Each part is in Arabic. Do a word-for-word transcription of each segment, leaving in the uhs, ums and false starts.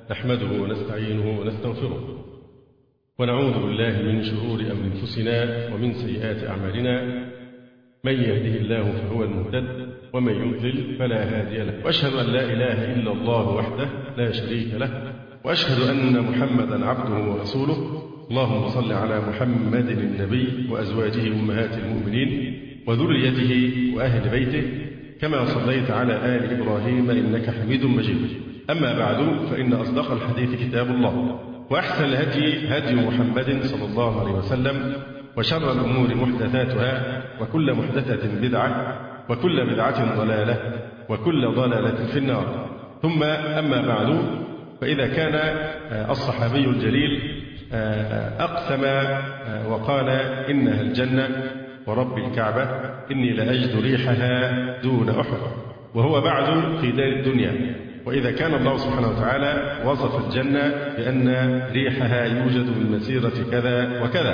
نحمده ونستعينه ونستغفره ونعوذ بالله من شرور أنفسنا ومن سيئات أعمالنا. من يهده الله فهو المهتد ومن يضلل فلا هادي له، وأشهد أن لا إله إلا الله وحده لا شريك له، وأشهد أن محمدا عبده ورسوله. اللهم صل على محمد النبي وأزواجه أمهات المؤمنين وذريته وأهل بيته كما صليت على آل إبراهيم إنك حميد مجيد. أما بعد، فإن أصدق الحديث كتاب الله، وأحسن الهدي هدي محمد صلى الله عليه وسلم، وشر الأمور محدثاتها، وكل محدثة بدعة، وكل بدعة ضلالة، وكل ضلالة في النار. ثم أما بعد، فإذا كان الصحابي الجليل أقسم وقال إنها الجنة ورب الكعبة إني لأجد ريحها دون أحد، وهو بعد في دار الدنيا. وإذا كان الله سبحانه وتعالى وصف الجنة بأن ريحها يوجد من مسيرة كذا وكذا،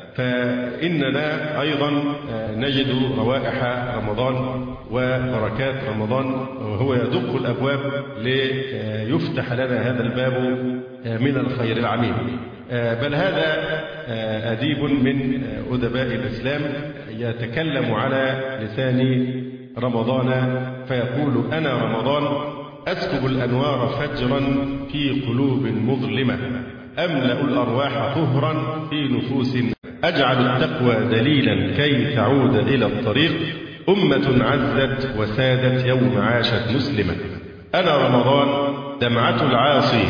فإننا أيضا نجد روائح رمضان وبركات رمضان، وهو يدق الأبواب ليفتح لنا هذا الباب من الخير العميم. بل هذا أديب من أدباء الإسلام يتكلم على لسان رمضان فيقول: أنا رمضان أسكب الأنوار فجرا في قلوب مظلمة، أملأ الأرواح طهرا في نفوس، أجعل التقوى دليلا كي تعود إلى الطريق، أمة عزت وسادت يوم عاشت مسلمة. أنا رمضان دمعة العاصي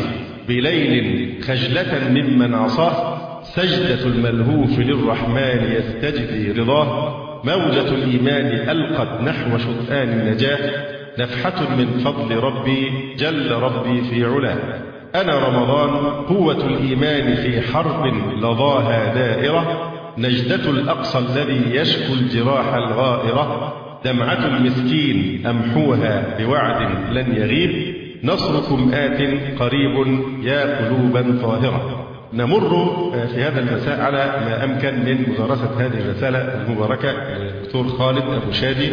بليل خجلة ممن عصاه، سجدة الملهوف للرحمن يستجدي رضاه، موجة الإيمان ألقت نحو شطآن النجاة، نفحة من فضل ربي جل ربي في علاه. أنا رمضان قوة الإيمان في حرب لظاها دائرة، نجدة الأقصى الذي يشكو الجراح الغائرة، دمعة المسكين أمحوها بوعد لن يغيب، نصركم آت قريب يا قلوبا طاهرة. نمر في هذا المساء على ما أمكن من مدرسة هذه الرسالة المباركة للدكتور خالد أبو شادي،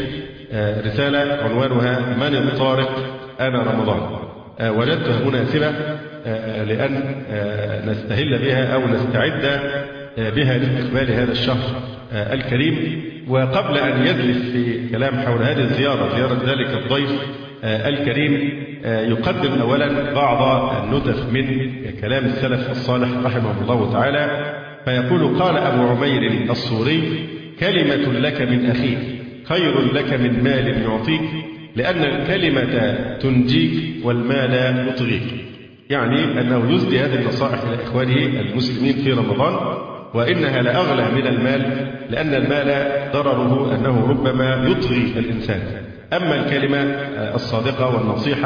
رسالة عنوانها من الطارق أنا رمضان. وجدتها مناسبة لأن نستهل بها أو نستعد بها لاستقبال هذا الشهر الكريم. وقبل أن يجلس في كلام حول هذه الزيارة، زيارة ذلك الضيف الكريم، يقدم أولا بعض النتف من كلام السلف الصالح رحمه الله تعالى. فيقول: قال أبو عمير الصوري: كلمة لك من أخيك خير لك من مال يعطيك، لأن الكلمة تنجيك والمال يطغيك. يعني أنه يسدي هذه النصائح إلى إخوانه المسلمين في رمضان، وإنها لأغلى من المال، لأن المال ضرره أنه ربما يطغي الإنسان، أما الكلمة الصادقة والنصيحة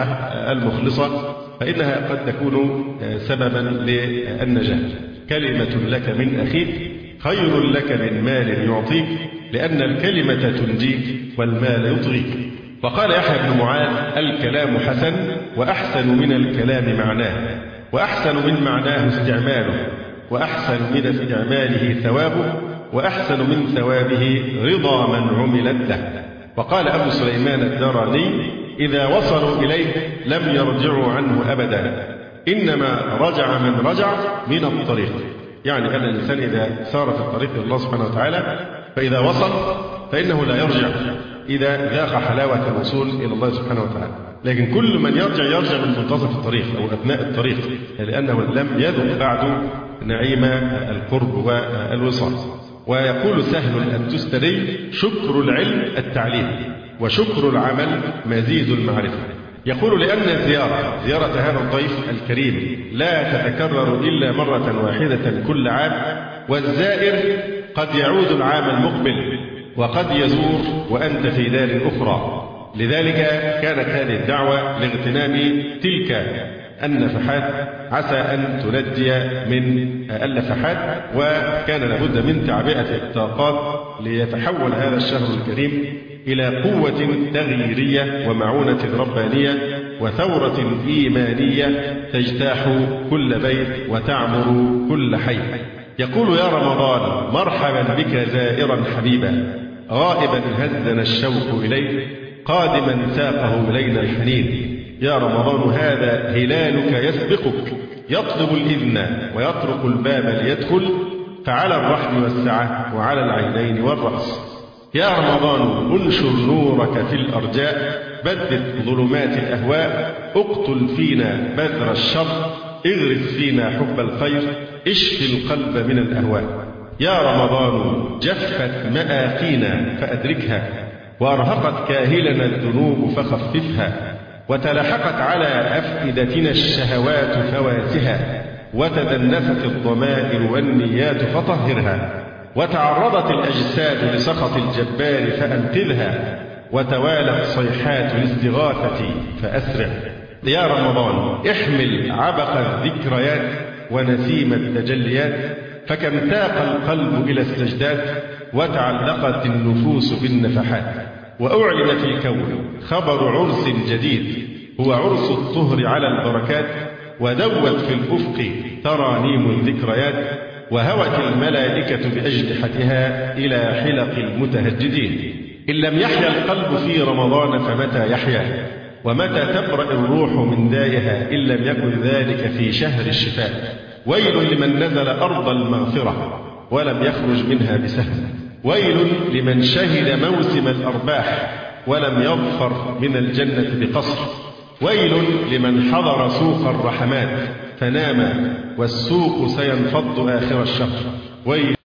المخلصة فإنها قد تكون سببا للنجاة. كلمة لك من أخيك خير لك من مال يعطيك، لأن الكلمة تنجيك والمال يطغيك. وقال يحيى بن معاذ: الكلام حسن، وأحسن من الكلام معناه، وأحسن من معناه استعماله، وأحسن من استعماله ثوابه، وأحسن من ثوابه رضا من عملت له. وقال أبو سليمان الدراني: إذا وصلوا إليه لم يرجعوا عنه أبدا، إنما رجع من رجع من الطريق. يعني أن الإنسان إذا سار في الطريق إلى الله سبحانه وتعالى فإذا وصل فإنه لا يرجع إذا ذاق حلاوة الوصول إلى الله سبحانه وتعالى. لكن كل من يرجع يرجع من منتصف الطريق أو أثناء الطريق، لأنه لم يذق بعد نعيم القرب والوصال. ويقول سهل أن تستري: شكر العلم التعليم، وشكر العمل مزيد المعرفة. يقول: لأن الزيارة زيارة هذا الضيف الكريم لا تتكرر إلا مرة واحدة كل عام، والزائر قد يعود العام المقبل، وقد يزور وأنت في دار أخرى. لذلك كانت هذه الدعوة لاغتنام تلك النفحات، عسى أن تنجي من اللفحات. وكان لابد من تعبئة الطاقات ليتحول هذا الشهر الكريم إلى قوة تغييرية ومعونة ربانية وثورة إيمانية تجتاح كل بيت وتعمر كل حي. يقول: يا رمضان مرحبا بك زائرا حبيبا، غائبا هزنا الشوق إليه، قادما ساقه إلينا الحنين، يا رمضان هذا هلالك يسبقك، يطلب الإذن ويطرق الباب ليدخل، فعلى الرحب والسعة وعلى العينين والرأس. يا رمضان انشر نورك في الأرجاء، بدد ظلمات الأهواء، اقتل فينا بذر الشر، اغرس فينا حب الخير، اشف القلب من الأهواء. يا رمضان جفت مآقينا فأدركها، وأرهقت كاهلنا الذنوب فخففها، وتلاحقت على أفئدتنا الشهوات فواتها، وتدنست الضمائر والنيات فطهرها، وتعرضت الأجساد لسخط الجبار فأنقذها، وتوالت صيحات الاستغاثة فأسرع. يا رمضان احمل عبق الذكريات ونسيم التجليات، فكم تاق القلب إلى السجدات، وتعلقت النفوس بالنفحات، وأعلن في الكون خبر عرس جديد، هو عرس الطهر على البركات، ودوت في الأفق ترانيم الذكريات، وهوت الملائكة بأجنحتها إلى حلق المتهجدين. إن لم يحيا القلب في رمضان فمتى يحيا؟ ومتى تبرأ الروح من دائها إن لم يكن ذلك في شهر الشفاء؟ ويل لمن نزل أرض المغفرة ولم يخرج منها بسهم، ويل لمن شهد موسم الأرباح ولم يظفر من الجنة بقصر، ويل لمن حضر سوق الرحمات فنام والسوق سينفض آخر الشهر، ويل